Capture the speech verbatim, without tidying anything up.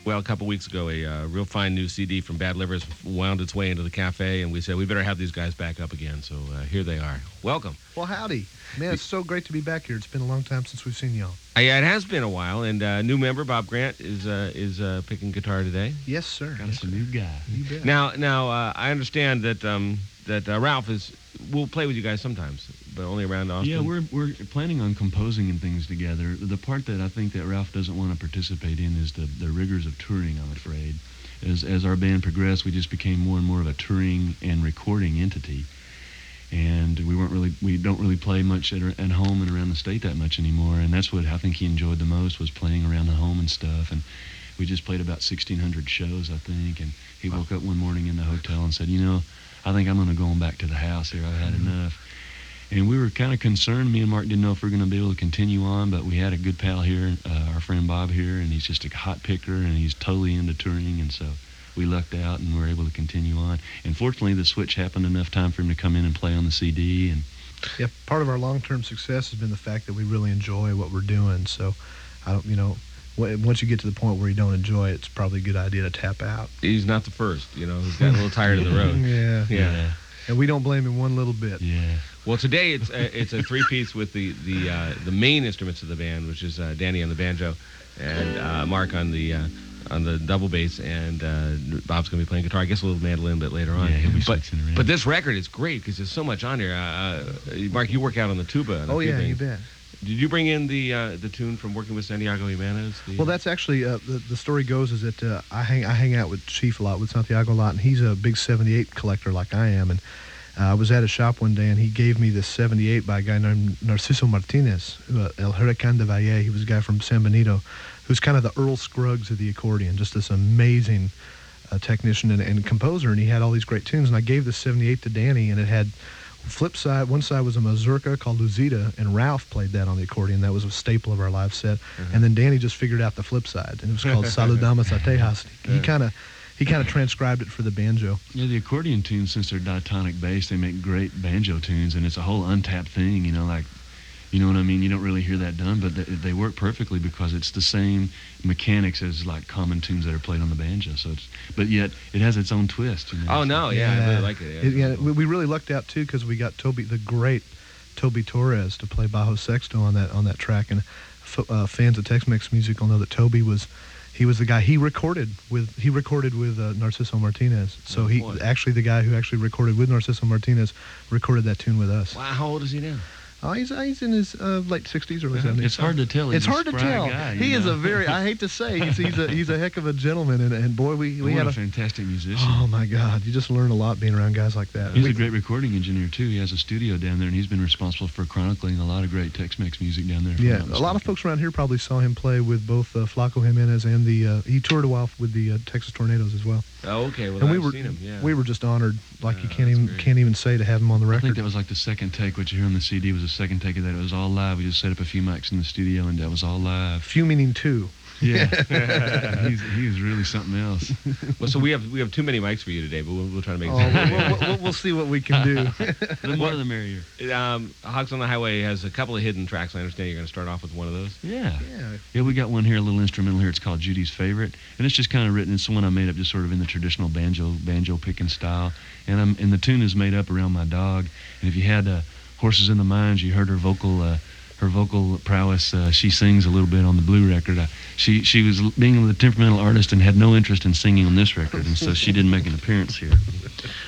Well, a couple weeks ago, a uh, real fine new C D from Bad Livers wound its way into the cafe, and we said we better have these guys back up again. So uh, here they are. Welcome. Well, howdy. Man, it's so great to be back here. It's been a long time since we've seen y'all. Uh, yeah, it has been a while, and uh, new member Bob Grant is uh, is uh, picking guitar today. Yes, sir. Got yes, us a sir. new guy. You bet. Now, now uh, I understand that um, that uh, Ralph is will play with you guys sometimes, but only around Austin. Yeah, we're we're planning on composing and things together. The part that I think that Ralph doesn't want to participate in is the, the rigors of touring, I'm afraid. As as our band progressed, we just became more and more of a touring and recording entity. And we weren't really, we don't really play much at, at home and around the state that much anymore. And that's what I think he enjoyed the most, was playing around the home and stuff. And we just played about sixteen hundred shows, I think. And he Wow. woke up one morning in the hotel and said, you know, I think I'm going to go on back to the house here. I've had Mm-hmm. enough. And we were kind of concerned. Me and Mark didn't know if we were going to be able to continue on, but we had a good pal here, uh, our friend Bob here, and he's just a hot picker, and he's totally into touring. And so we lucked out and were able to continue on. And fortunately, the switch happened enough time for him to come in and play on the C D. And Yeah, part of our long-term success has been the fact that we really enjoy what we're doing. So, I don't, you know, w- once you get to the point where you don't enjoy it, it's probably a good idea to tap out. He's not the first, you know. He's got a little tired of the road. Yeah. Yeah. And we don't blame him one little bit. yeah. Well, today it's a, it's a three-piece with the the uh, the main instruments of the band, which is uh, Danny on the banjo, and uh, Mark on the uh, on the double bass, and uh, Bob's going to be playing guitar. I guess a little mandolin a bit later on. Yeah, he'll be but, switching around. but this record is great because there's so much on here. Uh, uh, Mark, you work out on the tuba. And a Oh, few yeah, you things. bet. Did you bring in the uh, the tune from working with Santiago Jimenez? The, Well, that's actually, uh, the, the story goes is that uh, I hang I hang out with Chief a lot, with Santiago a lot, and he's a big seventy-eight collector like I am. And uh, I was at his shop one day, and he gave me this seventy-eight by a guy named Narciso Martinez, uh, El Huracán de Valle. He was a guy from San Benito, who's kind of the Earl Scruggs of the accordion, just this amazing uh, technician and, and composer, and he had all these great tunes. And I gave the seventy-eight to Danny, and it had flip side. One side was a mazurka called Luzita, and Ralph played that on the accordion. That was a staple of our live set. Uh-huh. And then Danny just figured out the flip side, and it was called Saludamos a Tejas. He kind of he kind of transcribed it for the banjo. Yeah, the accordion tunes, since they're diatonic bass, they make great banjo tunes, and it's a whole untapped thing, you know, like, you know what I mean? You don't really hear that done, but they, they work perfectly because it's the same mechanics as, like, common tunes that are played on the banjo. So it's, but yet, it has its own twist, you know? Oh, no, yeah, I really like it. It- yeah, we, we really lucked out too because we got Toby, the great Toby Torres, to play bajo sexto on that on that track. And f- uh, fans of Tex-Mex music will know that Toby was he was the guy he recorded with he recorded with uh, Narciso Martinez. So Oh, he boy. actually the guy who actually recorded with Narciso Martinez recorded that tune with us. Wow, how old is he now? Oh, he's he's in his uh, late sixties, early seventies. It's hard to tell. He's It's a hard to spry tell. guy, he you is know? a very I hate to say he's he's a he's a heck of a gentleman, and, and boy we we what had a a fantastic musician. oh my God, you just learn a lot being around guys like that. He's We- a great recording engineer, too. He has a studio down there, and he's been responsible for chronicling a lot of great Tex-Mex music down there. if I'm Yeah, not a lot of mistaken. folks around here probably saw him play with both uh, Flaco Jimenez and the. Uh, he toured a while with the uh, Texas Tornadoes as well. Oh, okay. Well, and I've we were seen him, yeah. we were just honored, like Yeah, you can't that's even great. can't even say to have him on the I record. think that was like the second take. What you hear on the C D was the second take of that. It was all live. We just set up a few mics in the studio, and that was all live. Few meaning two. Yeah, he's he was really something else. Well, so we have we have too many mics for you today, but we'll, we'll try to make Oh, it. we'll, we'll, we'll see what we can do. The more the merrier. Um, Hogs on the Highway has a couple of hidden tracks. I understand you're going to start off with one of those. Yeah. yeah. Yeah, we got one here, a little instrumental here. It's called Judy's Favorite, and it's just kind of written. It's one I made up just sort of in the traditional banjo banjo picking style, and I'm and the tune is made up around my dog. And if you had uh, Horses in the Mines, you heard her vocal. Uh, her vocal prowess. Uh, she sings a little bit on the Blue record. Uh, she she was being the temperamental artist and had no interest in singing on this record, and so she didn't make an appearance here.